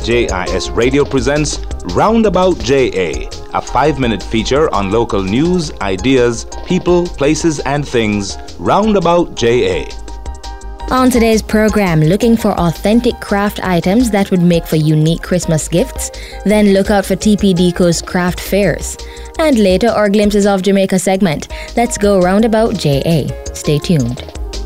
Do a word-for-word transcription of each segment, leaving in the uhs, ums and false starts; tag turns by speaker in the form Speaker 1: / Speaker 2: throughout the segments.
Speaker 1: J I S Radio presents Roundabout J A, a five-minute feature on local news, ideas, people, places, and things. Roundabout J A.
Speaker 2: On today's program, looking for authentic craft items that would make for unique Christmas gifts? Then look out for T P Deco's craft fairs. And later, our Glimpses of Jamaica segment. Let's go Roundabout J A. Stay tuned.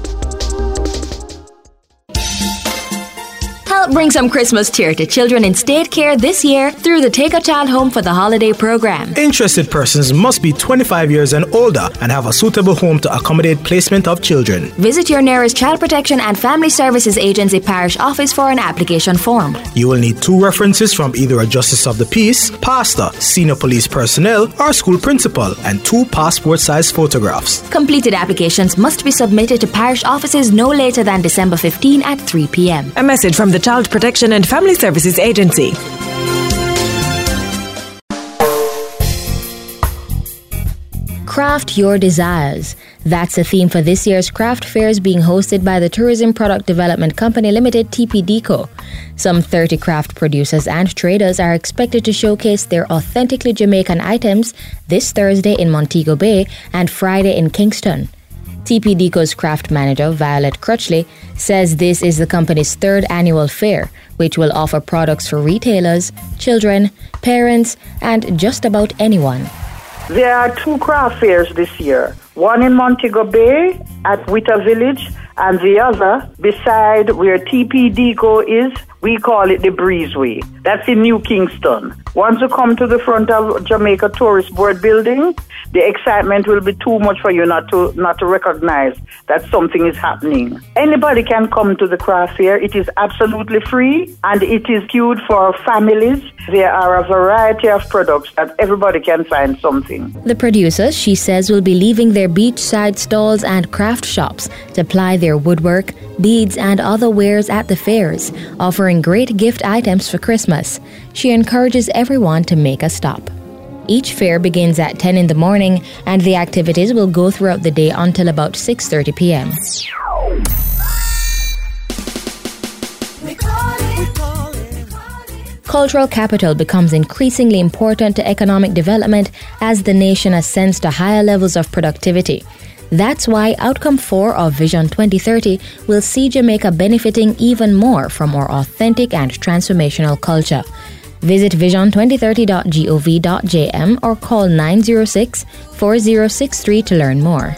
Speaker 2: Help bring some Christmas cheer to children in state care this year through the Take a Child Home for the Holiday program.
Speaker 3: Interested persons must be twenty-five years and older and have a suitable home to accommodate placement of children.
Speaker 2: Visit your nearest Child Protection and Family Services Agency parish office for an application form.
Speaker 3: You will need two references from either a Justice of the Peace, pastor, senior police personnel, or school principal, and two passport-sized photographs.
Speaker 2: Completed applications must be submitted to parish offices no later than December fifteenth at three p.m.
Speaker 4: A message from the Child Protection and Family Services Agency.
Speaker 2: Craft your desires. That's the theme for this year's craft fairs being hosted by the Tourism Product Development Company Limited, T P Deco. Some thirty craft producers and traders are expected to showcase their authentically Jamaican items this Thursday in Montego Bay and Friday in Kingston. T P Deco's craft manager, Violet Crutchley, says this is the company's third annual fair, which will offer products for retailers, children, parents, and just about anyone.
Speaker 5: There are two craft fairs this year, one in Montego Bay at Witter Village, and the other beside where T P Deco is. We call it the Breezeway. That's in New Kingston. Once you come to the front of Jamaica Tourist Board building, the excitement will be too much for you not to not to recognize that something is happening. Anybody can come to the craft fair. It is absolutely free and it is queued for families. There are a variety of products that everybody can find something.
Speaker 2: The producers, she says, will be leaving their beachside stalls and craft shops to ply their woodwork, beads, and other wares at the fairs, offering great gift items for Christmas. She encourages everyone to make a stop. Each fair begins at ten in the morning and the activities will go throughout the day until about six thirty p.m. Cultural capital becomes increasingly important to economic development as the nation ascends to higher levels of productivity. That's why Outcome four of Vision twenty thirty will see Jamaica benefiting even more from our authentic and transformational culture. Visit vision twenty thirty dot gov dot j m or call nine zero six, four zero six three to learn more.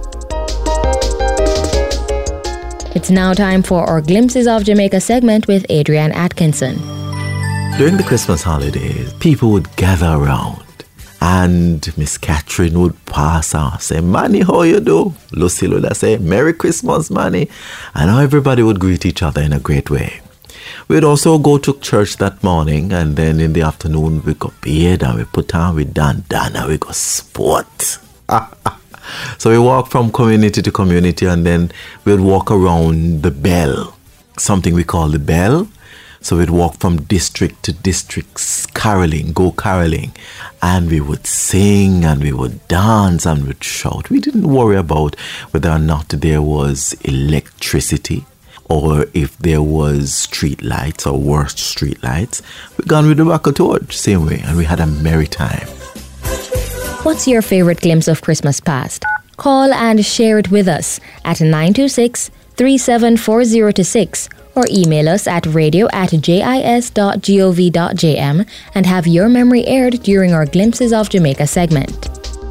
Speaker 2: It's now time for our Glimpses of Jamaica segment with Adrian Atkinson.
Speaker 6: During the Christmas holidays, people would gather around and Miss Catherine would pass on, say, "Manny, how you do?" Lucy would say, "Merry Christmas, Manny." And how everybody would greet each other in a great way. We'd also go to church that morning, and then in the afternoon we go bathe and we put on with Dan Dan and we go sport. So we walk from community to community, and then we'd walk around the bell, something we call the bell. So we'd walk from district to district, caroling, go caroling, and we would sing and we would dance and we'd shout. We didn't worry about whether or not there was electricity or if there was street lights or worse street lights. We gone with the buckle torch, same way, and we had a merry time.
Speaker 2: What's your favorite glimpse of Christmas past? Call and share it with us at nine two six, three seven four zero two six or email us at radio at jis dot gov dot j m and have your memory aired during our Glimpses of Jamaica segment.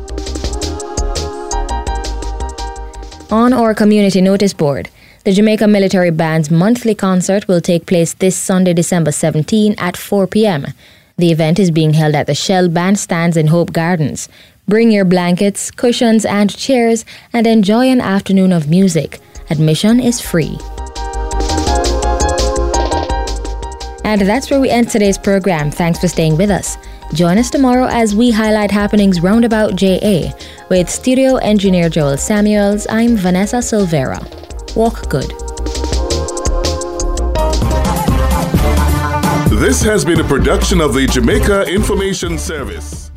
Speaker 2: On our community notice board, the Jamaica Military Band's monthly concert will take place this Sunday, December seventeenth at four p.m. The event is being held at the Shell Bandstands in Hope Gardens. Bring your blankets, cushions, and chairs and enjoy an afternoon of music. Admission is free. And that's where we end today's program. Thanks for staying with us. Join us tomorrow as we highlight happenings roundabout J A. With studio engineer Joel Samuels, I'm Vanessa Silvera. Walk good.
Speaker 7: This has been a production of the Jamaica Information Service.